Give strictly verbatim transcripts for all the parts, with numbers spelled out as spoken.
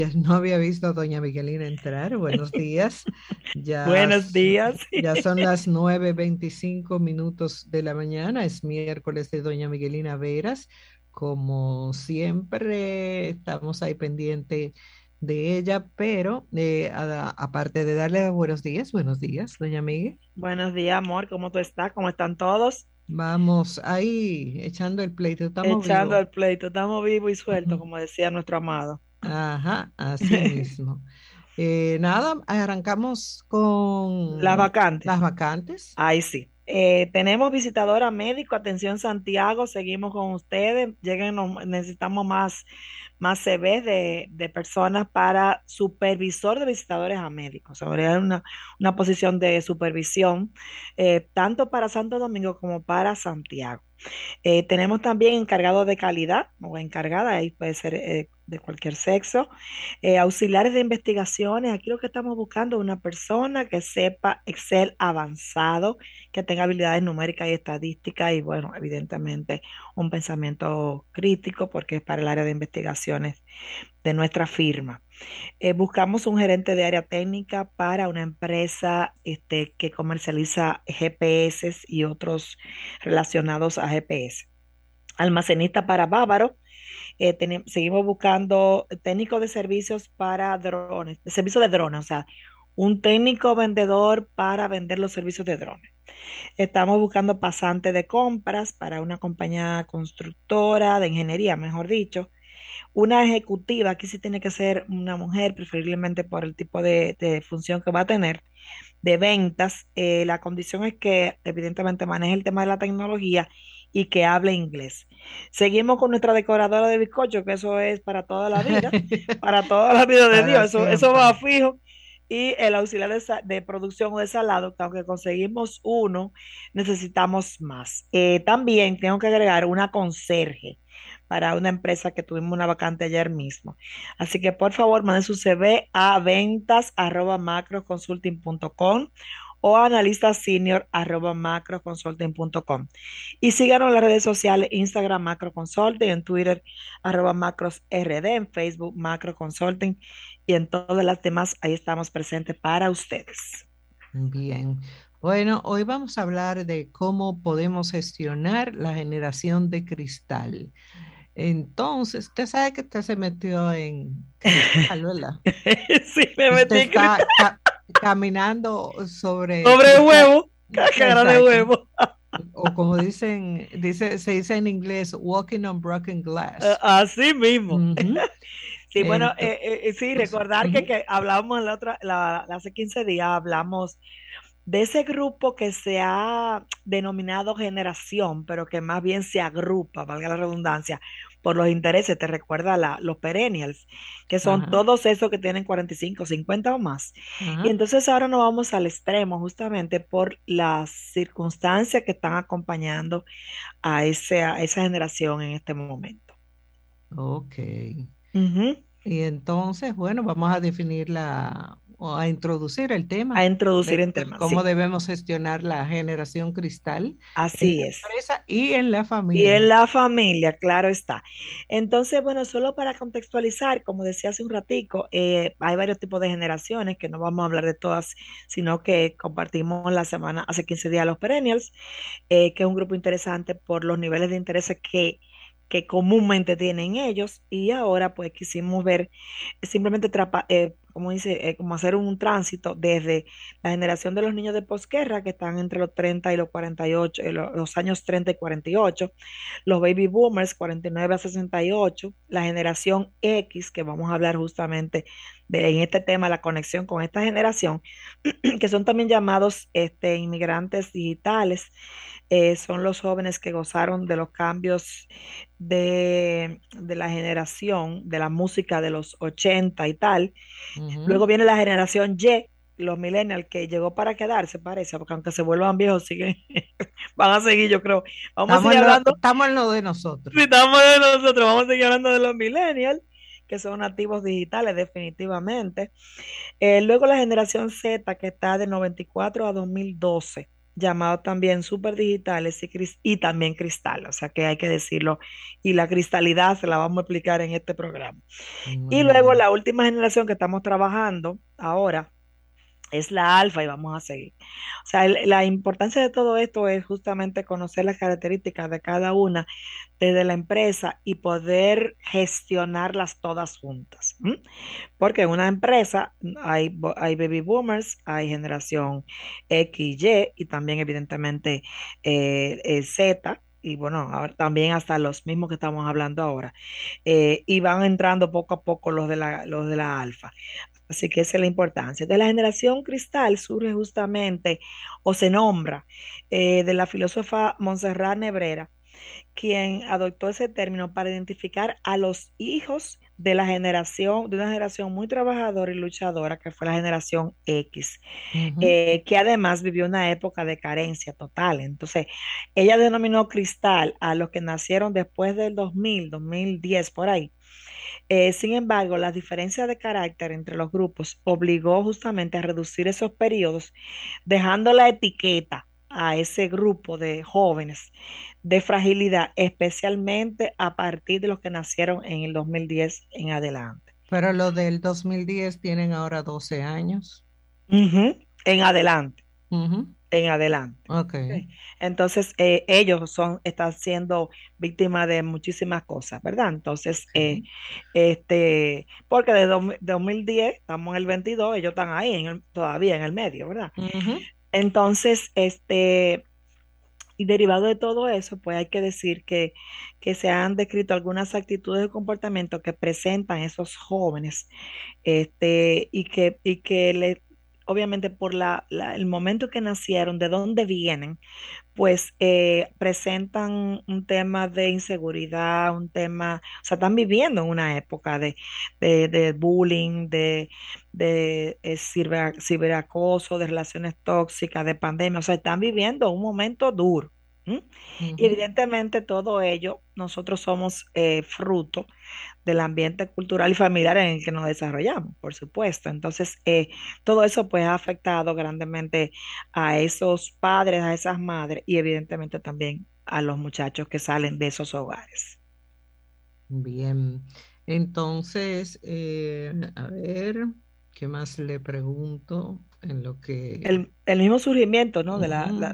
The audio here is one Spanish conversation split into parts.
No había visto a doña Miguelina entrar. Buenos días. Ya, Buenos s- días. ya son las nueve veinticinco minutos de la mañana. Es miércoles de doña Miguelina Veras. Como siempre, estamos ahí pendiente de ella, pero eh, a- aparte de darle buenos días, buenos días, doña Miguel. Buenos días, amor. ¿Cómo tú estás? ¿Cómo están todos? Vamos ahí echando el pleito. Estamos Echando vivos. el pleito. Estamos vivos y sueltos, Ujú. como decía nuestro amado. Ajá, así mismo. Eh, nada, arrancamos Las con las vacantes. vacantes. Ahí sí. Eh, tenemos visitadora médico, atención Santiago, seguimos con ustedes. Lleguen, necesitamos más, más C V de, de personas para supervisor de visitadores a médicos. Sobre una, una posición de supervisión, eh, tanto para Santo Domingo como para Santiago. Eh, tenemos también encargado de calidad o encargada, ahí puede ser eh, de cualquier sexo. Eh, auxiliares de investigaciones, aquí lo que estamos buscando es una persona que sepa Excel avanzado, que tenga habilidades numéricas y estadísticas y bueno, evidentemente un pensamiento crítico porque es para el área de investigaciones de nuestra firma. Eh, buscamos un gerente de área técnica para una empresa este, que comercializa G P S y otros relacionados a G P S. Almacenista para Bávaro. Eh, tenem- seguimos buscando técnico de servicios para drones, de servicio de drones, o sea, un técnico vendedor para vender los servicios de drones. Estamos buscando pasante de compras para una compañía constructora de ingeniería, mejor dicho. Una ejecutiva, aquí sí tiene que ser una mujer, preferiblemente por el tipo de, de función que va a tener, de ventas. Eh, la condición es que evidentemente maneje el tema de la tecnología y que hable inglés. Seguimos con nuestra decoradora de bizcocho, que eso es para toda la vida, para toda la vida de Para Dios, eso, eso va siempre. fijo. Y el auxiliar de, sa- de producción o de salado, que aunque conseguimos uno, necesitamos más. Eh, también tengo que agregar una conserje para una empresa que tuvimos una vacante ayer mismo. Así que por favor, mande su C V a ventas arroba macroconsulting punto com o a analista senior arroba macroconsulting punto com. Y síganos en las redes sociales, Instagram Macro Consulting, en Twitter arroba macros R D, en Facebook Macro Consulting y en todas las demás, ahí estamos presentes para ustedes. Bien. Bueno, hoy vamos a hablar de cómo podemos gestionar la generación de cristal. Entonces, usted sabe que usted se metió en cristal, ¿verdad? Sí, me Usted metí en cristal. está ca- caminando sobre Sobre el cristal. huevo, cáscara de Exacto. huevo. O como dicen, dice, se dice en inglés, walking on broken glass. Así mismo. Ujú. Sí, bueno, Entonces, eh, eh, sí, recordar que, ujú. que hablábamos en la otra, la, la- hace quince días, hablamos de ese grupo que se ha denominado generación, pero que más bien se agrupa, valga la redundancia, por los intereses. Te recuerda la, los perennials, que son Ajá, todos esos que tienen cuarenta y cinco, cincuenta o más. Y ajá. entonces ahora nos vamos al extremo, justamente por las circunstancias que están acompañando a, ese, a esa generación en este momento. Ok. Ujú. Y entonces, bueno, vamos a definir la, o a introducir el A tema introducir de, en de temas, cómo sí, debemos gestionar la generación cristal en así la es. empresa y en la Y en familia. la familia, claro está. Entonces, bueno, solo para contextualizar, como decía hace un ratico, eh, hay varios tipos de generaciones, que no vamos a hablar de todas, sino que compartimos la semana, hace quince días, los Perennials, eh, que es un grupo interesante por los niveles de interés que, que comúnmente tienen ellos. Y ahora, pues, quisimos ver, simplemente, trapa- eh, como dice, eh, como hacer un tránsito desde la generación de los niños de posguerra, que están entre los treinta y los cuarenta y ocho, eh, lo- los años treinta y cuarenta y ocho, los baby boomers cuarenta y nueve a sesenta y ocho, la generación X, que vamos a hablar justamente de, en este tema, la conexión con esta generación, que son también llamados este, inmigrantes digitales. Eh, son los jóvenes que gozaron de los cambios de, de la generación, de la música de los ochenta y tal. Ujú. Luego viene la generación Y, los millennials, que llegó para quedarse, parece, porque aunque se vuelvan viejos, siguen, van a seguir, yo creo. Vamos a Estamos seguir en lo, hablando, estamos en lo de si nosotros. estamos de nosotros, vamos a seguir hablando de los millennials, que son nativos digitales, definitivamente. Eh, luego la generación Z, que está de noventa y cuatro a dos mil doce. llamados también superdigitales y, cris- y también cristal, o sea que hay que decirlo, y la cristalidad se la vamos a explicar en este programa. Y Muy luego bien. la última generación que estamos trabajando ahora es la alfa y vamos a seguir. O sea, el- la importancia de todo esto es justamente conocer las características de cada una desde la empresa y poder gestionarlas todas juntas. ¿M? Porque en una empresa hay, bo- hay baby boomers, hay generación X, Y y también evidentemente eh, eh, Z. Y bueno, ahora también hasta los mismos que estamos hablando ahora. Eh, y van entrando poco a poco los de la, los de la alfa. Así que esa es la importancia. De la generación cristal surge justamente o se nombra eh, de la filósofa Montserrat Nebrera, quien adoptó ese término para identificar a los hijos de la generación, de una generación muy trabajadora y luchadora, que fue la generación X, Ujú. eh, que además vivió una época de carencia total. Entonces, ella denominó cristal a los que nacieron después del dos mil, dos mil diez, por ahí. Eh, sin embargo, la diferencia de carácter entre los grupos obligó justamente a reducir esos periodos, dejando la etiqueta a ese grupo de jóvenes de fragilidad, especialmente a partir de los que nacieron en el dos mil diez en adelante. Pero los del dos mil diez tienen ahora doce años. Ujú. En adelante, Ujú. en adelante. Ok. Ok. Entonces, eh, ellos son, están siendo víctimas de muchísimas cosas, ¿verdad? Entonces, eh, Ok. este, porque de dos- dos mil diez, estamos en el veintidós, ellos están ahí en el- todavía en el medio, ¿verdad? Ujú. Entonces, este, y derivado de todo eso, pues hay que decir que, que se han descrito algunas actitudes de comportamiento que presentan esos jóvenes, este, y que, y que le, obviamente por la, la- el momento que nacieron, de dónde vienen, pues eh, presentan un tema de inseguridad, un tema, o sea, están viviendo en una época de, de, de bullying, de, de eh, ciber- ciberacoso, de relaciones tóxicas, de pandemia, o sea, están viviendo un momento duro. ¿M? Y Ujú. evidentemente todo ello, nosotros somos eh, fruto del ambiente cultural y familiar en el que nos desarrollamos, por supuesto. Entonces, eh, todo eso pues ha afectado grandemente a esos padres, a esas madres y evidentemente también a los muchachos que salen de esos hogares. Bien. Entonces, eh, a ver, ¿qué más le pregunto en lo que... El, el mismo surgimiento, ¿no? De la, Ujú. la-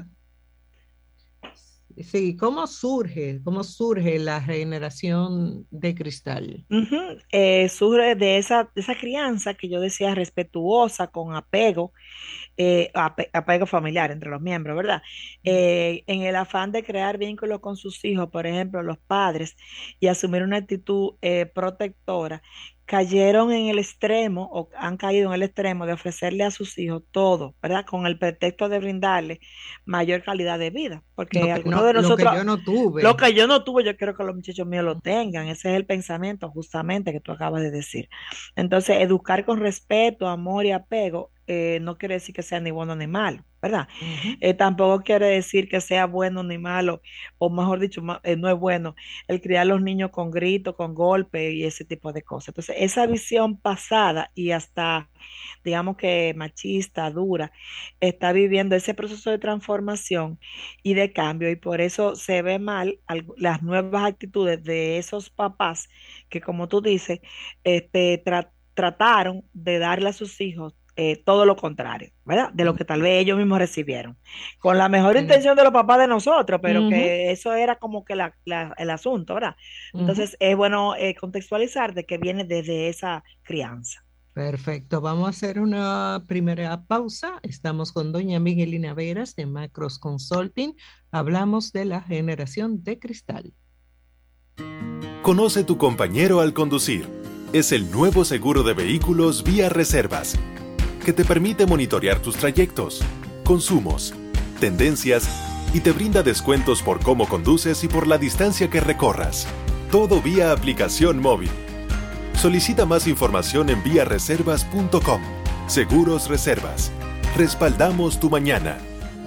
Sí, ¿cómo surge? ¿Cómo surge la generación de cristal? Ujú. Eh, surge de esa, de esa crianza que yo decía respetuosa, con apego, eh, ape- apego familiar entre los miembros, ¿verdad? Eh, en el afán de crear vínculos con sus hijos, por ejemplo, los padres, y asumir una actitud eh, protectora, cayeron en el extremo o han caído en el extremo de ofrecerle a sus hijos todo, ¿verdad? Con el pretexto de brindarle mayor calidad de vida, Lo porque que algunos no, de lo que nosotros, yo no lo tuve. que yo no tuve, yo quiero que los muchachos míos lo tengan. Ese es el pensamiento justamente que tú acabas de decir. Entonces, educar con respeto, amor y apego eh, no quiere decir que sea ni bueno ni malo, ¿verdad? Ujú. Eh, tampoco quiere decir que sea bueno ni malo, o mejor dicho, ma- eh, no es bueno el criar a los niños con gritos, con golpes y ese tipo de cosas. Entonces, esa visión pasada y hasta, digamos que machista, dura, está viviendo ese proceso de transformación y de cambio, y por eso se ve mal algo- las nuevas actitudes de esos papás que, como tú dices, este, tra- trataron de darle a sus hijos eh, todo lo contrario, ¿verdad? De lo que tal vez ellos mismos recibieron, con la mejor Eh, intención de los papás de nosotros, pero ujú, que eso era como que la- la- el asunto, ¿verdad? ujú. Entonces es bueno eh, contextualizar de que viene desde esa crianza. Perfecto. Vamos a hacer una primera pausa. Estamos con doña Miguelina Veras de Macros Consulting. Hablamos de la generación de cristal. Conoce tu compañero al conducir. Es el nuevo seguro de vehículos Vía Reservas, que te permite monitorear tus trayectos, consumos, tendencias y te brinda descuentos por cómo conduces y por la distancia que recorras. Todo vía aplicación móvil. Solicita más información en vía reservas punto com. Seguros Reservas. Respaldamos tu mañana.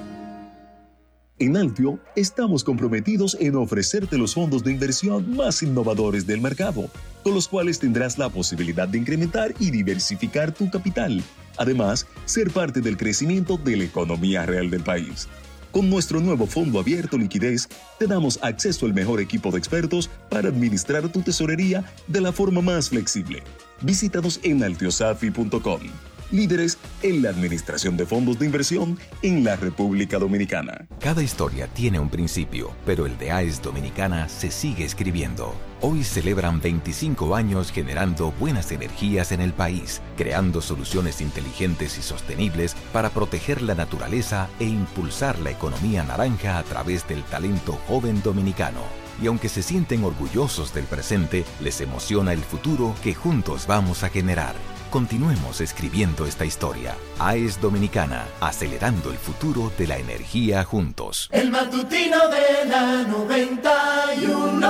En Altio estamos comprometidos en ofrecerte los fondos de inversión más innovadores del mercado, con los cuales tendrás la posibilidad de incrementar y diversificar tu capital. Además, ser parte del crecimiento de la economía real del país. Con nuestro nuevo fondo abierto liquidez, te damos acceso al mejor equipo de expertos para administrar tu tesorería de la forma más flexible. Visítanos en altiosafi punto com. Líderes en la administración de fondos de inversión en la República Dominicana. Cada historia tiene un principio, pero el de A E S Dominicana se sigue escribiendo. Hoy celebran veinticinco años generando buenas energías en el país, creando soluciones inteligentes y sostenibles para proteger la naturaleza e impulsar la economía naranja a través del talento joven dominicano. Y aunque se sienten orgullosos del presente, les emociona el futuro que juntos vamos a generar. Continuemos escribiendo esta historia. A E S Dominicana, acelerando el futuro de la energía juntos. El matutino de la noventa y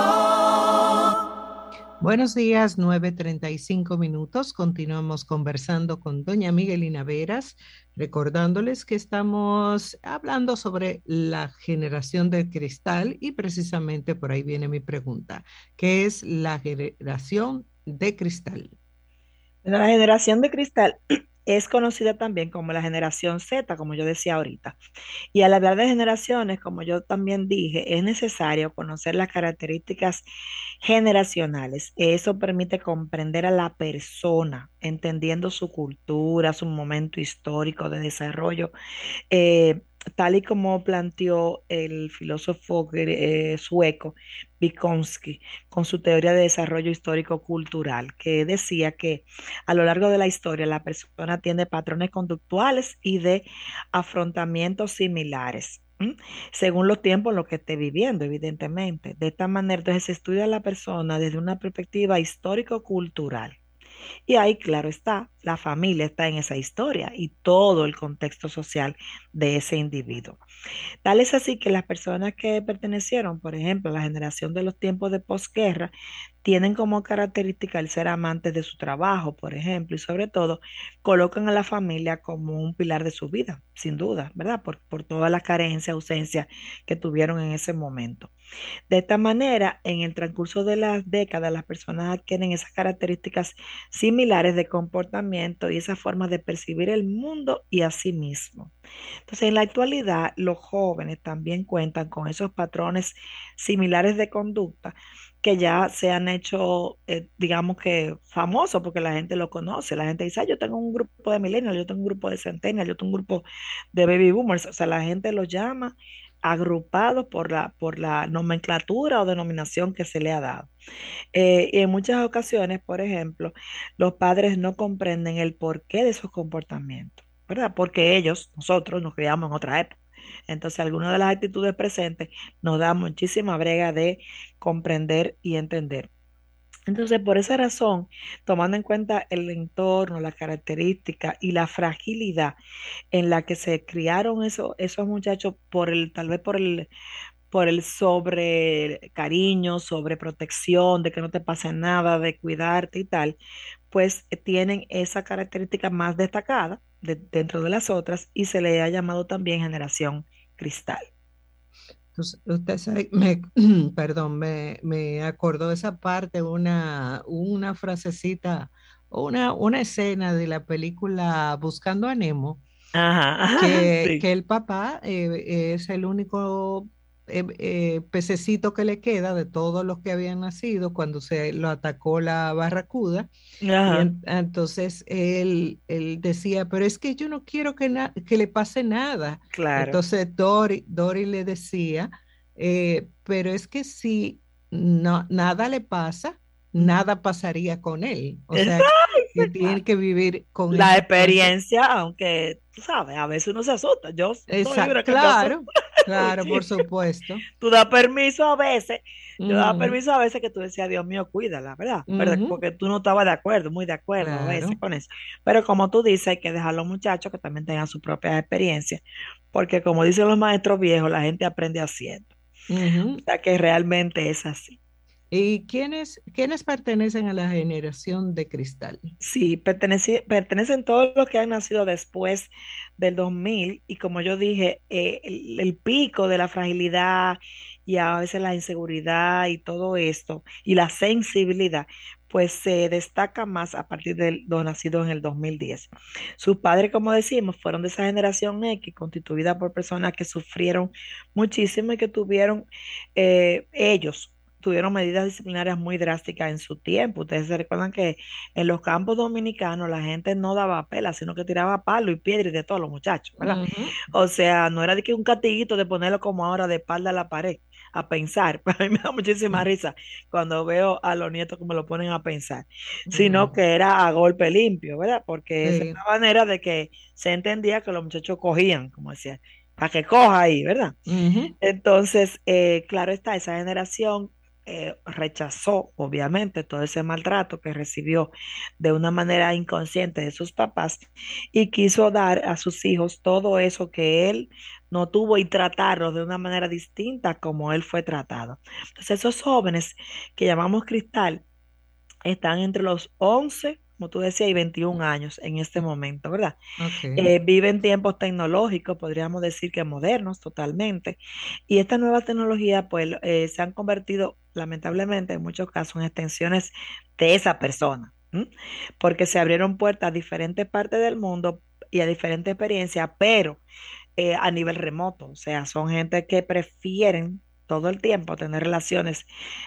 uno. Buenos días, nueve treinta y cinco minutos. Continuamos conversando con doña Miguelina Veras, recordándoles que estamos hablando sobre la generación del cristal y precisamente por ahí viene mi pregunta. ¿Qué es la generación de cristal? La generación de cristal es conocida también como la generación Z, como yo decía ahorita. Y al hablar de generaciones, como yo también dije, es necesario conocer las características generacionales. Eso permite comprender a la persona, entendiendo su cultura, su momento histórico de desarrollo, eh, tal y como planteó el filósofo eh, sueco Vygotsky con su teoría de desarrollo histórico-cultural, que decía que a lo largo de la historia la persona tiene patrones conductuales y de afrontamientos similares, ¿m? según los tiempos en los que esté viviendo, evidentemente. De esta manera, entonces, se estudia a la persona desde una perspectiva histórico-cultural. Y ahí, claro está, la familia está en esa historia y todo el contexto social de ese individuo. Tal es así que las personas que pertenecieron, por ejemplo, a la generación de los tiempos de posguerra, tienen como característica el ser amantes de su trabajo, por ejemplo, y sobre todo colocan a la familia como un pilar de su vida, sin duda, ¿verdad? Por, por toda la carencia, ausencia que tuvieron en ese momento. De esta manera, en el transcurso de las décadas, las personas adquieren esas características similares de comportamiento y esa forma de percibir el mundo y a sí mismo. Entonces, en la actualidad, los jóvenes también cuentan con esos patrones similares de conducta que ya se han hecho, eh, digamos que famosos porque la gente lo conoce. La gente dice, ah, yo tengo un grupo de millennials, yo tengo un grupo de centennials, yo tengo un grupo de baby boomers. O sea, la gente los llama agrupados por la, por la nomenclatura o denominación que se le ha dado. Eh, y en muchas ocasiones, por ejemplo, los padres no comprenden el porqué de esos comportamientos, ¿verdad? Porque ellos, nosotros, nos criamos en otra época. Entonces, algunas de las actitudes presentes nos da muchísima brega de comprender y entender. Entonces, por esa razón, tomando en cuenta el entorno, las características y la fragilidad en la que se criaron esos, esos muchachos por el, tal vez por el, por el sobre cariño, sobre protección, de que no te pase nada, de cuidarte y tal, pues eh, tienen esa característica más destacada de- dentro de las otras y se le ha llamado también generación cristal. Entonces, usted sabe, me, perdón, me, me acordó esa parte, una, una frasecita, una, una escena de la película Buscando a Nemo, Ajá, ajá, que, sí. que el papá eh, es el único eh, eh, pececito que le queda de todos los que habían nacido cuando se lo atacó la barracuda. Y Ajá, en- entonces él, él decía, pero es que yo no quiero que, na- que le pase nada. claro. Entonces Dory, Dory le decía, eh, pero es que si no, nada le pasa, Ujú. nada pasaría con él. O sea, que Exacto, tiene claro. que vivir con La esa fuerza. experiencia, aunque tú sabes, a veces uno se asusta. Yo estoy Esa, libre que me asusto claro, claro, por muchísimo. supuesto. Tú das permiso a veces, yo daba Ujú, permiso a veces que tú decías, Dios mío, cuídala, ¿verdad? ¿Verdad? ujú, Porque tú no estabas de acuerdo, muy de acuerdo a veces claro. con eso. Pero como tú dices, hay que dejar a los muchachos que también tengan su propia experiencia, porque como dicen los maestros viejos, la gente aprende haciendo. O Ujú. sea que realmente es así. ¿Y quiénes, quiénes pertenecen a la generación de cristal? Sí, pertenece- pertenecen todos los que han nacido después del dos mil y como yo dije, eh, el, el pico de la fragilidad y a veces la inseguridad y todo esto y la sensibilidad, pues se destaca más a partir de los nacidos en el dos mil diez. Sus padres, como decimos, fueron de esa generación X, constituida por personas que sufrieron muchísimo y que tuvieron eh, ellos tuvieron medidas disciplinarias muy drásticas en su tiempo. Ustedes se recuerdan que en los campos dominicanos la gente no daba pela, sino que tiraba palo y piedra y de todos los muchachos, ¿verdad? Ujú. O sea, no era de que un catiguito de ponerlo como ahora de espalda a la pared, a pensar. Para mí me da muchísima risa cuando veo a los nietos que me lo ponen a pensar, sino Ujú. que era a golpe limpio, ¿verdad? Porque esa es Sí. la manera de que se entendía que los muchachos cogían, como decía, para que coja ahí, ¿verdad? Ujú. Entonces, eh, claro está, esa generación eh, rechazó, obviamente, todo ese maltrato que recibió de una manera inconsciente de sus papás y quiso dar a sus hijos todo eso que él no tuvo y tratarlos de una manera distinta como él fue tratado. Entonces, esos jóvenes que llamamos cristal están entre los once, como tú decías, y veintiún años en este momento, ¿verdad? Ok. Eh, viven tiempos tecnológicos, podríamos decir que modernos totalmente, y estas nuevas tecnologías pues eh, se han convertido lamentablemente en muchos casos en extensiones de esa persona, ¿m? Porque se abrieron puertas a diferentes partes del mundo y a diferentes experiencias, pero eh, a nivel remoto, o sea, son gente que prefieren todo el tiempo tener relaciones,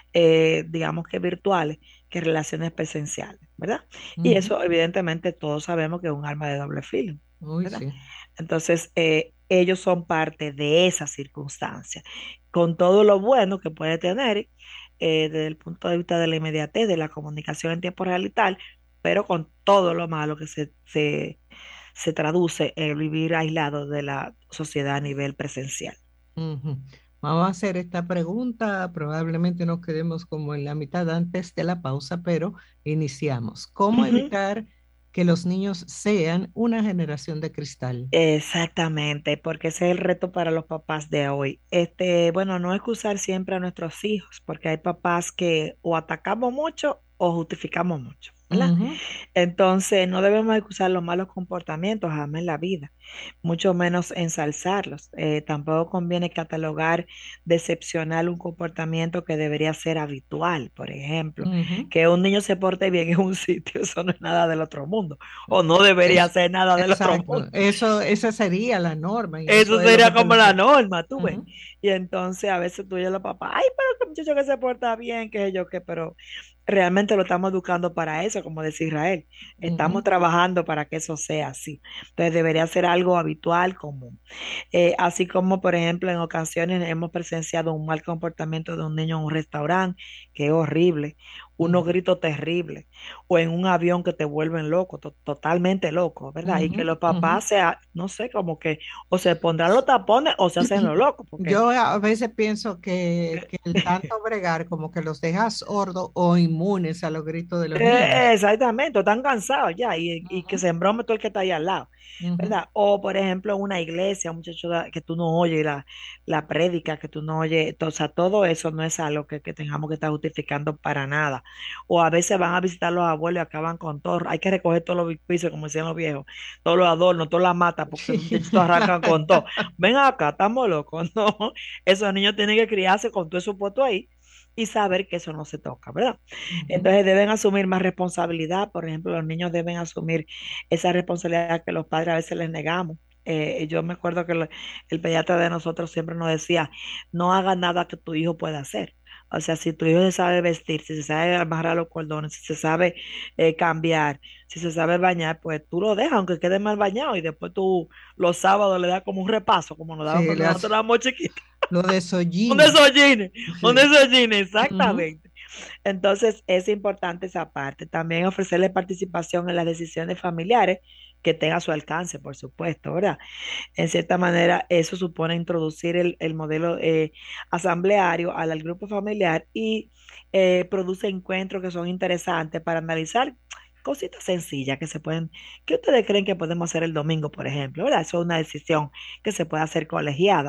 eh, digamos que virtuales, que relaciones presenciales, ¿verdad? Y Ujú. eso evidentemente todos sabemos que es un arma de doble filo, Uy, ¿verdad? sí. Entonces, eh, ellos son parte de esa circunstancia, con todo lo bueno que puede tener eh, desde el punto de vista de la inmediatez, de la comunicación en tiempo real y tal, pero con todo lo malo que se, se, se traduce en vivir aislado de la sociedad a nivel presencial. Ujú. Vamos a hacer esta pregunta. Probablemente nos quedemos como en la mitad antes de la pausa, pero iniciamos. ¿Cómo Ujú. evitar que los niños sean una generación de cristal? Exactamente, porque ese es el reto para los papás de hoy. Este, bueno, no excusar siempre a nuestros hijos, porque hay papás que o atacamos mucho o justificamos mucho, ¿verdad? Ujú. Entonces, no debemos excusar los malos comportamientos jamás en la vida, mucho menos ensalzarlos. Eh, tampoco conviene catalogar de excepcional un comportamiento que debería ser habitual. Por ejemplo, Ujú. que un niño se porte bien en un sitio, eso no es nada del otro mundo, o no debería Es, ser nada del otro exacto. mundo. Eso, esa sería la norma y Eso eso es lo que sería te como lo la que... norma, tú ves. Ujú. Y entonces a veces tú y los papás, ay, pero qué muchacho que se porta bien, qué sé yo qué, pero realmente lo estamos educando para eso, como decía Israel. Estamos Ujú. trabajando para que eso sea así. Entonces debería ser algo habitual, común. Eh, así como, por ejemplo, en ocasiones hemos presenciado un mal comportamiento de un niño en un restaurante, que es horrible, unos Ujú. gritos terribles, o en un avión que te vuelven loco, to- totalmente loco, ¿verdad? Y Ujú. que los Ujú. papás sea, no sé, como que o se pondrán los tapones o se hacen los locos, porque Yo a veces pienso que, que el tanto bregar como que los dejas sordos o inmunes a los gritos de los Eh, niños. exactamente, están cansados ya y, y que Ujú. se embrome todo el que está ahí al lado, Ujú. ¿verdad? O por ejemplo, una iglesia, un muchacho da- que tú no oyes la, la prédica, que tú no oyes, to- o sea, todo eso no es algo que, que tengamos que estar justificando para nada. O a veces van a visitar los abuelos y acaban con todo, hay que recoger todos los pisos, como decían los viejos, todos los adornos, todas las matas, porque esos Sí. muchachitos arrancan con todo. Ven acá, estamos locos, no, esos niños tienen que criarse con todo eso puesto ahí y saber que eso no se toca, ¿verdad? Ujú. Entonces deben asumir más responsabilidad. Por ejemplo, los niños deben asumir esa responsabilidad que los padres a veces les negamos. Eh, yo me acuerdo que lo- el pediatra de nosotros siempre nos decía, no haga nada que tu hijo pueda hacer. O sea, si tu hijo se sabe vestir, si se sabe amarrar los cordones, si se sabe eh, cambiar, si se sabe bañar, pues tú lo dejas, aunque quede mal bañado, y después tú los sábados le das como un repaso, como nos daban Sí, cuando le nosotros hace- éramos chiquitos. lo Un desollina. desolline, un Sí. desolline, Ujú. exactamente. Entonces, es importante esa parte. También ofrecerle participación en las decisiones familiares que tenga a su alcance, por supuesto, ¿verdad? En cierta manera, eso supone introducir el, el modelo eh, asambleario al, al grupo familiar y eh, produce encuentros que son interesantes para analizar cositas sencillas que se pueden, ¿qué ustedes creen que podemos hacer el domingo, por ejemplo? ¿Verdad? Eso es una decisión que se puede hacer colegiada.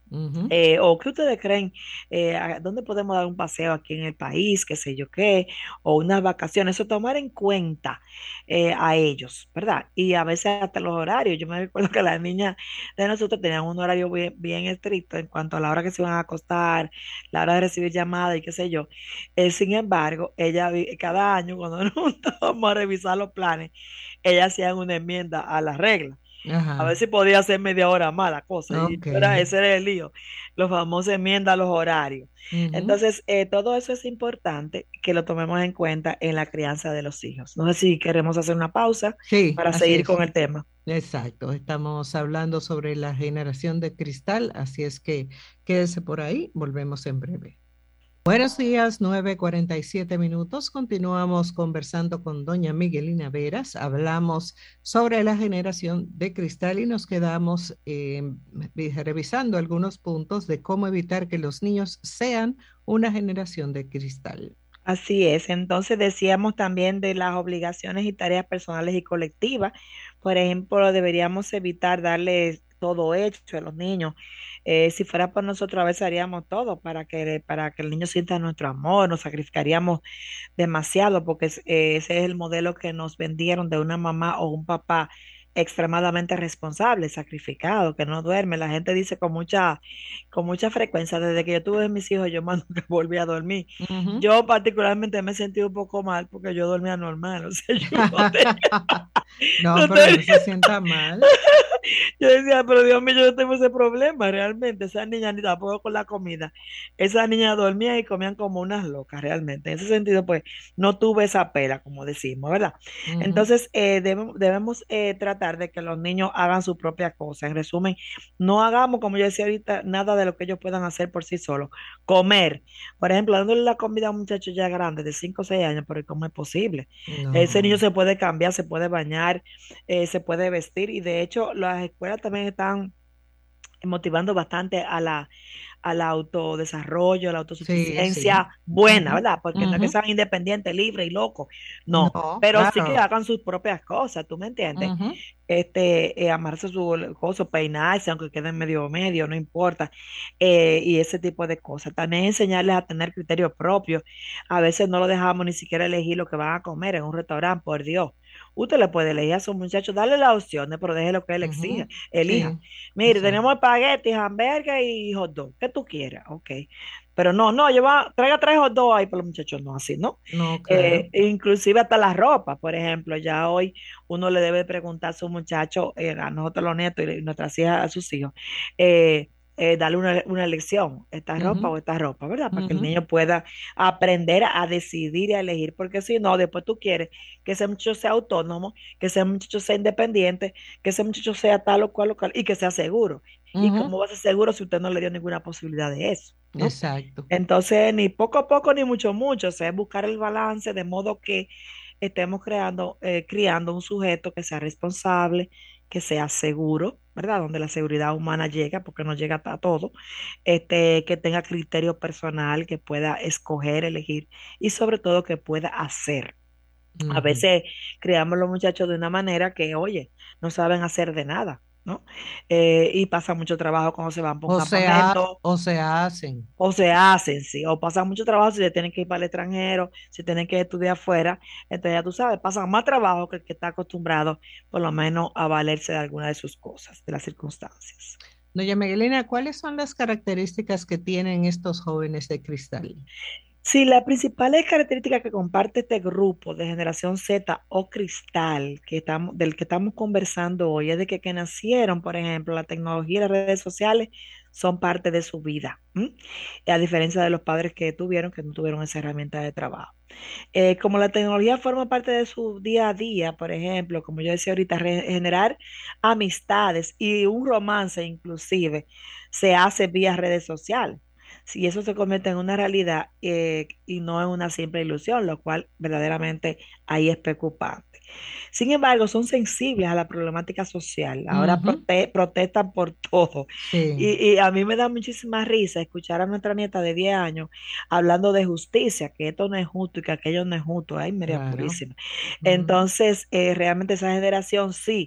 Ujú. Eh, ¿o qué ustedes creen? Eh, ¿a dónde podemos dar un paseo aquí en el país? ¿Qué sé yo qué? O unas vacaciones. Eso tomar en cuenta eh, a ellos, ¿verdad? Y a veces hasta los horarios. Yo me recuerdo que las niñas de nosotros tenían un horario bien, bien estricto en cuanto a la hora que se iban a acostar, la hora de recibir llamadas y qué sé yo. Eh, sin embargo, ella vi- cada año cuando nos juntábamos a revisar los planes, ellas hacían una enmienda a la regla. A ver Ajá. si podía hacer media hora más la cosa. Y Ok. era, ese era el lío. Los famosos enmiendas a los horarios. Ujú. Entonces, eh, todo eso es importante que lo tomemos en cuenta en la crianza de los hijos. No sé si queremos hacer una pausa Sí, para así seguir con es. el tema. Exacto. Estamos hablando sobre la generación de cristal, así es que quédese por ahí. Volvemos en breve. Buenos días, nueve cuarenta y siete minutos. Continuamos conversando con doña Miguelina Veras. Hablamos sobre la generación de cristal y nos quedamos eh, revisando algunos puntos de cómo evitar que los niños sean una generación de cristal. Así es. Entonces decíamos también de las obligaciones y tareas personales y colectivas. Por ejemplo, deberíamos evitar darles todo hecho a los niños. Eh, si fuera por nosotros, a veces haríamos todo para que, para que el niño sienta nuestro amor, nos sacrificaríamos demasiado porque es- eh, ese es el modelo que nos vendieron de una mamá o un papá extremadamente responsable, sacrificado, que no duerme. La gente dice con mucha, con mucha frecuencia, desde que yo tuve mis hijos, yo más nunca volví a dormir. Ujú. Yo particularmente me sentí un poco mal porque yo dormía normal, o sea, yo no tenía, No, no pero no tenía- se sienta mal. yo decía, pero Dios mío, yo no tengo ese problema realmente. Esa niña ni tampoco con la comida. Esa niña dormía y comían como unas locas realmente. En ese sentido, pues, no tuve esa pela, como decimos, ¿verdad? Ujú. Entonces, eh, debemos, debemos eh, tratar de que los niños hagan su propia cosa. En resumen, no hagamos, como yo decía ahorita, nada de lo que ellos puedan hacer por sí solos. Comer, por ejemplo, dándole la comida a un muchacho ya grande de cinco o seis años, pero ¿cómo es posible? Ese niño No. se puede cambiar, se puede bañar, eh, se puede vestir y de hecho las escuelas también están motivando bastante a la, al autodesarrollo, a la Sí, sí. autosuficiencia buena, Ujú. ¿verdad? Porque no es que Ujú. sean independientes, libres y locos, no, No, pero sí que claro. hagan sus propias cosas, ¿tú me entiendes? Ujú. Este, eh, amarse su coso, peinarse, aunque queden medio medio, no importa, eh, y ese tipo de cosas. También enseñarles a tener criterio propio. A veces no lo dejamos ni siquiera elegir lo que van a comer en un restaurante, por Dios. Usted le puede elegir a su muchacho, darle las opciones, pero deje lo que él exija, Ujú. elija. Sí, Mire, exacto. tenemos espagueti, hamburgues y hot dog. ¿Qué tú quieras? Ok. Pero no, no, lleva, traiga tres hot dogs ahí para los muchachos, no, así, ¿no? No, claro. Eh, inclusive hasta la ropa, por ejemplo, ya hoy uno le debe preguntar a su muchacho, eh, a nosotros los nietos y nuestras hijas, a sus hijos, eh, eh, darle una, una elección, esta ropa Ujú. o esta ropa, ¿verdad? Para que el Ujú. niño pueda aprender a decidir y a elegir, porque si no, después tú quieres que ese muchacho sea autónomo, que ese muchacho sea independiente, que ese muchacho sea tal o cual o cual y que sea seguro. ¿Y Ujú. cómo va a ser seguro si usted no le dio ninguna posibilidad de eso, ¿no? Exacto. Entonces, ni poco a poco, ni mucho mucho, o sea, es buscar el balance de modo que estemos creando, eh, criando un sujeto que sea responsable, que sea seguro, ¿verdad? Donde la seguridad humana llega, porque no llega a todo, este, que tenga criterio personal, que pueda escoger, elegir y sobre todo que pueda hacer. A Ujú. veces criamos los muchachos de una manera que, oye, no saben hacer de nada, ¿no? Eh, y pasa mucho trabajo cuando se van por un O se ha- campamento, o se hacen. o se hacen, sí, o pasan mucho trabajo si se tienen que ir para el extranjero, si tienen que estudiar afuera. Entonces, ya tú sabes, pasan más trabajo que el que está acostumbrado, por lo menos, a valerse de alguna de sus cosas, de las circunstancias. Doña Miguelina, ¿cuáles son las características que tienen estos jóvenes de cristal? Sí, la principal característica que comparte este grupo de generación Z o cristal que estamos, del que estamos conversando hoy es de que, que nacieron, por ejemplo, la tecnología y las redes sociales son parte de su vida, ¿m? A diferencia de los padres que tuvieron, que no tuvieron esa herramienta de trabajo. Eh, como la tecnología forma parte de su día a día, por ejemplo, como yo decía ahorita, re- generar amistades y un romance inclusive se hace vía redes sociales. Si eso se convierte en una realidad eh, y no en una simple ilusión, lo cual verdaderamente ahí es preocupante. Sin embargo, son sensibles a la problemática social. Ahora Ujú. prote- protestan por todo. Sí. Y, y a mí me da muchísima risa escuchar a nuestra nieta de diez años hablando de justicia, que esto no es justo y que aquello no es justo. Ay, María Claro. Purísima. Ujú. Entonces, eh, realmente esa generación sí,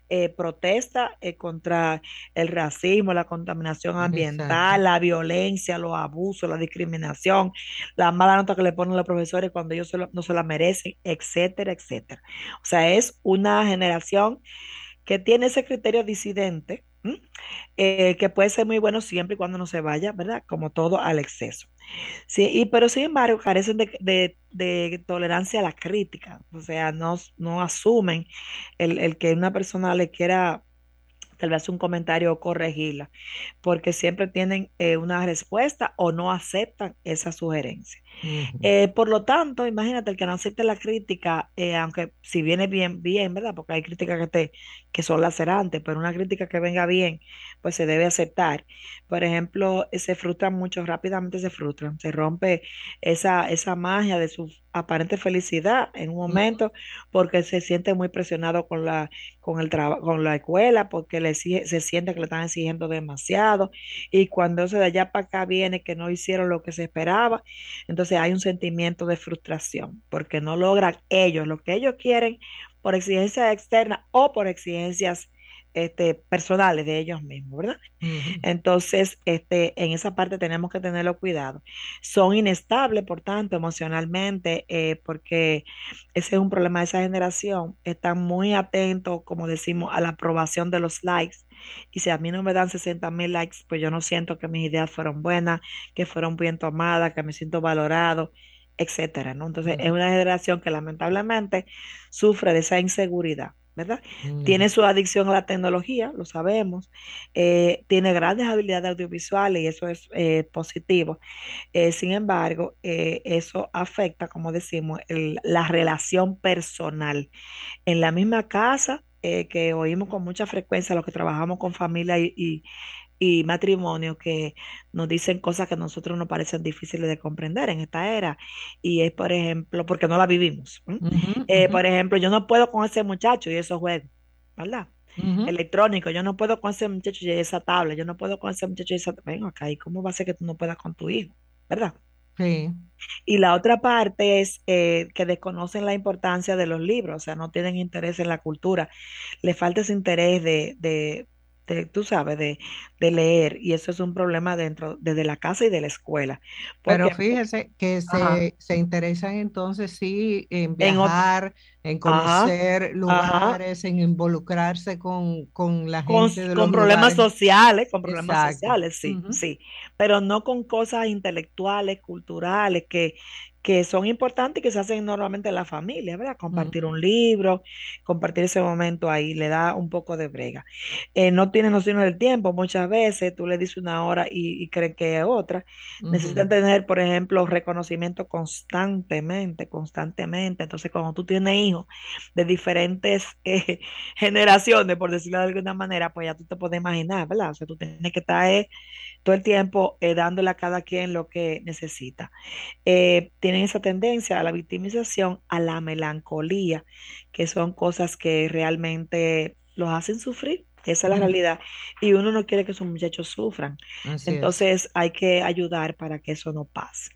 eh, protesta eh, contra el racismo, la contaminación Exacto. ambiental, la violencia, los abusos, la discriminación, la mala nota que le ponen los profesores cuando ellos se lo- no se la merecen, etcétera, etcétera. O sea, es una generación que tiene ese criterio disidente, ¿m? Eh, que puede ser muy bueno siempre y cuando no se vaya, ¿verdad? Como todo al exceso. Sí, y, pero sin embargo carecen de, de- de tolerancia a la crítica, o sea, no, no asumen el, el que una persona le quiera tal vez un comentario o corregirla, porque siempre tienen eh, una respuesta o no aceptan esa sugerencia. Ujú. Eh, por lo tanto, imagínate el que no acepte la crítica, eh, aunque si viene bien, bien, ¿verdad? Porque hay críticas que, te, que son lacerantes, pero una crítica que venga bien, pues se debe aceptar. Por ejemplo, eh, se frustran mucho, rápidamente se frustran, se rompe esa, esa magia de su aparente felicidad en un momento porque se siente muy presionado con la, con el trabajo, con la escuela, porque le exige- se siente que le están exigiendo demasiado y cuando eso de allá para acá viene que no hicieron lo que se esperaba, entonces hay un sentimiento de frustración porque no logran ellos lo que ellos quieren por exigencias externas o por exigencias este, personales de ellos mismos, ¿verdad? Ujú. Entonces, este, en esa parte tenemos que tenerlo cuidado. Son inestables, por tanto, emocionalmente, eh, porque ese es un problema de esa generación. Están muy atentos, como decimos, a la aprobación de los likes. Y si a mí no me dan sesenta mil likes, pues yo no siento que mis ideas fueron buenas, que fueron bien tomadas, que me siento valorado, etcétera, ¿no? Entonces, es Ujú. una generación que lamentablemente sufre de esa inseguridad, ¿verdad? Tiene Ujú. su adicción a la tecnología, lo sabemos, eh, tiene grandes habilidades audiovisuales y eso es eh, positivo. Eh, sin embargo, eh, eso afecta, como decimos, el- la relación personal en la misma casa. Eh, que oímos con mucha frecuencia los que trabajamos con familia y, y, y matrimonio que nos dicen cosas que a nosotros nos parecen difíciles de comprender en esta era. Y es, por ejemplo, porque no la vivimos. ¿M? Ujú. Eh, Ujú. por ejemplo, yo no puedo con ese muchacho y esos juegos, ¿verdad? Ujú. Electrónico, yo no puedo con ese muchacho y esa tabla, yo no puedo con ese muchacho y esa... Ven acá, ¿y cómo va a ser que tú no puedas con tu hijo? ¿Verdad? Sí. Y la otra parte es eh, que desconocen la importancia de los libros, o sea, no tienen interés en la cultura, le falta ese interés de, de, de, tú sabes, de, de leer, y eso es un problema dentro, desde la casa y de la escuela, Pero porque, fíjese que ajá, se, se interesan entonces sí en en otro, viajar, en ajá, conocer ajá, lugares, en involucrarse con, con la con, gente de los con problemas lugares. sociales, con problemas Exacto. sociales, sí, Ujú. sí, pero no con cosas intelectuales, culturales, que, que son importantes y que se hacen normalmente en la familia, ¿verdad? Compartir Ujú. un libro, compartir ese momento ahí, le da un poco de brega. Eh, no tienen noción del tiempo, muchas veces tú le dices una hora y, y creen que es otra. Necesitan Ujú. tener, por ejemplo, reconocimiento constantemente, constantemente. Entonces, cuando tú tienes hijos de diferentes... eh, generaciones, por decirlo de alguna manera, pues ya tú te puedes imaginar, ¿verdad? O sea, tú tienes que estar eh, todo el tiempo eh, dándole a cada quien lo que necesita. Eh, tienen esa tendencia a la victimización, a la melancolía, que son cosas que realmente los hacen sufrir. Esa es la Ujú. realidad. Y uno no quiere que sus muchachos sufran. Así es. Entonces hay que ayudar para que eso no pase.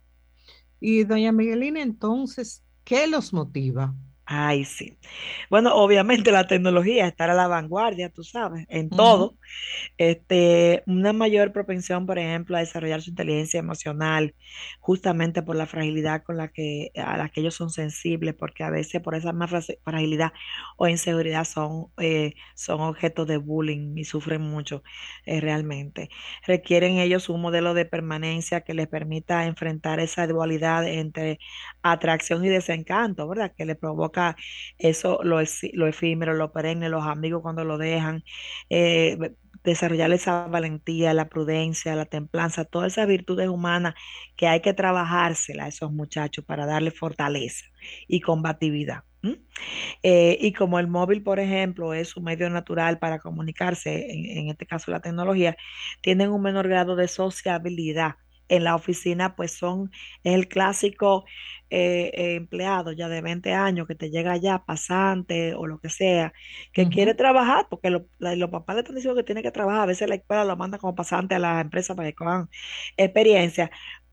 Y doña Miguelina, entonces, ¿qué los motiva? Ay, sí. Bueno, obviamente la tecnología, estar a la vanguardia, tú sabes, en Ujú. todo. Este, una mayor propensión, por ejemplo, a desarrollar su inteligencia emocional, justamente por la fragilidad con la que, a la que ellos son sensibles, porque a veces por esa más fra- fragilidad o inseguridad son, eh, son objetos de bullying y sufren mucho eh, realmente. Requieren ellos un modelo de permanencia que les permita enfrentar esa dualidad entre atracción y desencanto, ¿verdad? Que le provoca eso, lo, efi- lo efímero, lo perenne, los amigos cuando lo dejan. eh, Desarrollar esa valentía, la prudencia, la templanza, todas esas virtudes humanas que hay que trabajársela a esos muchachos para darle fortaleza y combatividad. ¿M? Eh, y como el móvil, por ejemplo, es su medio natural para comunicarse, en, en este caso la tecnología, tienen un menor grado de sociabilidad. En la oficina, pues son es el clásico eh, eh, empleado ya de veinte años que te llega ya pasante o lo que sea, que quiere Ujú. trabajar, porque lo- la- los papás le están diciendo que tiene que trabajar, a veces la escuela lo manda como pasante a la empresa para que cojan experiencia,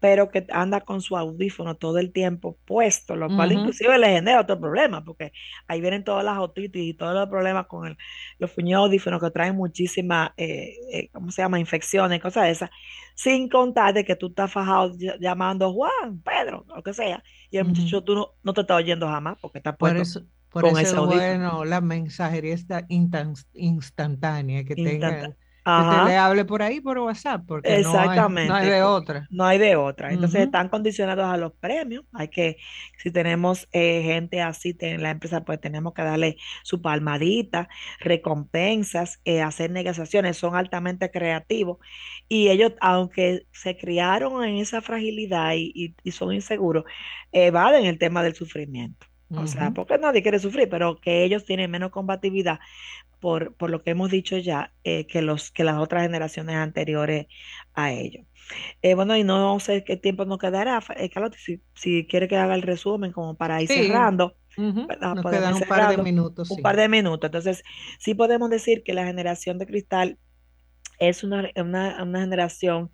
pero que anda con su audífono todo el tiempo puesto, lo cual Ujú. inclusive le genera otro problema, porque ahí vienen todas las otitis y todos los problemas con el- los fuñidos audífonos que traen muchísimas, eh, eh, ¿cómo se llama? Infecciones, cosas de esas, sin contar de que tú estás fajado ll- llamando Juan, Pedro, lo que sea, y el Ujú. muchacho tú no, no te está oyendo jamás porque está Por puesto eso, por con eso ese es audífono. bueno la mensajería esta instan- instantánea que Intenta. tenga, que usted le Ajá. hable por ahí por WhatsApp, porque no hay, no hay Exactamente, de porque otra. no hay de otra. Entonces Ujú, están condicionados a los premios. Hay que, si tenemos eh, gente así en la empresa, pues tenemos que darle su palmadita, recompensas, eh, hacer negociaciones. Son altamente creativos y ellos, aunque se criaron en esa fragilidad y, y- y son inseguros, evaden el tema del sufrimiento. O sea, ujú, porque nadie quiere sufrir, pero que ellos tienen menos combatividad por, por lo que hemos dicho ya, eh, que, los, que las otras generaciones anteriores a ellos. Eh, bueno, y no sé qué tiempo nos quedará, Fa- eh, Carlos, si, si quiere que haga el resumen como para ir sí, cerrando, ujú, ¿verdad? nos Podemos quedan ir un par de cerrando minutos, un par sí. de minutos. Entonces, sí podemos decir que la generación de cristal es una, una, una generación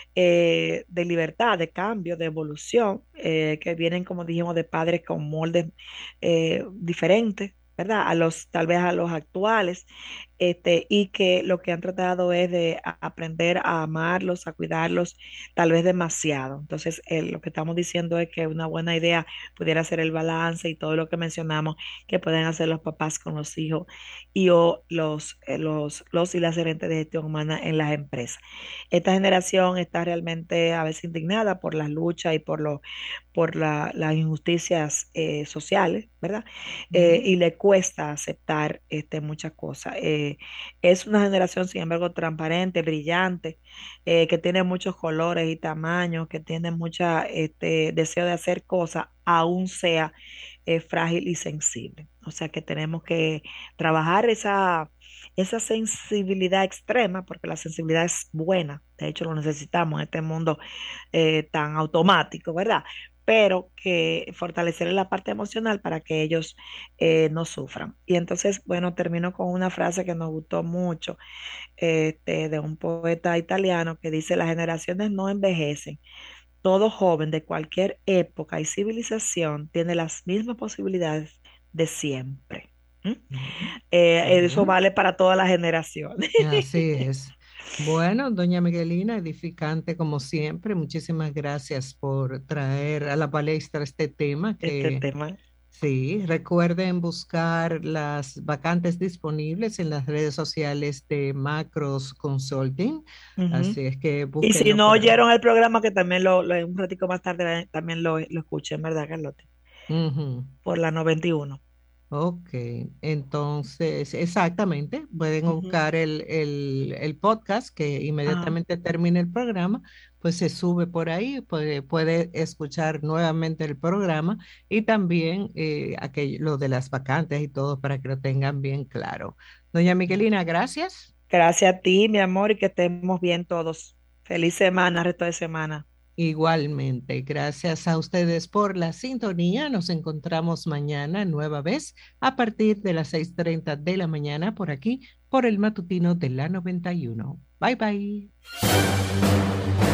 eh, de libertad, de cambio, de evolución, eh, que vienen, como dijimos, de padres con moldes eh, diferentes, ¿verdad? A los, tal vez a los actuales, este, y que lo que han tratado es de a- aprender a amarlos, a cuidarlos, tal vez demasiado. Entonces, eh, lo que estamos diciendo es que una buena idea pudiera ser el balance y todo lo que mencionamos que pueden hacer los papás con los hijos y o los, eh, los, los y las gerentes de gestión humana en las empresas. Esta generación está realmente a veces indignada por las luchas y por, lo, por la- las injusticias eh, sociales, ¿verdad? Eh, Ujú, y le cuesta aceptar este, muchas cosas. Eh, es una generación, sin embargo, transparente, brillante, eh, que tiene muchos colores y tamaños, que tiene mucha este, deseo de hacer cosas, aún sea eh, frágil y sensible. O sea que tenemos que trabajar esa, esa sensibilidad extrema, porque la sensibilidad es buena, de hecho lo necesitamos en este mundo eh, tan automático, ¿verdad? Pero que fortalecer la parte emocional para que ellos eh, no sufran. Y entonces, bueno, termino con una frase que nos gustó mucho, este, de un poeta italiano que dice, las generaciones no envejecen. Todo joven de cualquier época y civilización tiene las mismas posibilidades de siempre. ¿Mm? ujú. Eh, eso Bien, vale para todas las generaciones. así es. Bueno, doña Miguelina, edificante como siempre, muchísimas gracias por traer a la palestra este tema Este que tema. sí, recuerden buscar las vacantes disponibles en las redes sociales de Macros Consulting, Ujú. así es que Y si búsquenlo no por ahí. oyeron el programa, que también lo, lo- un ratico más tarde eh, también lo, lo escuchen, ¿verdad, Carlote? Ujú. Por la noventa y uno. Ok, entonces, exactamente, pueden Ujú. buscar el, el, el podcast que Ajá. inmediatamente termine el programa, pues se sube por ahí, puede, puede escuchar nuevamente el programa y también eh, aquello, lo de las vacantes y todo para que lo tengan bien claro. Doña Miguelina, gracias. Gracias a ti, mi amor, y que estemos bien todos. Feliz semana, resto de semana. Igualmente, gracias a ustedes por la sintonía. Nos encontramos mañana nueva vez a partir de las seis treinta de la mañana por aquí, por el matutino de la noventa y uno. Bye bye.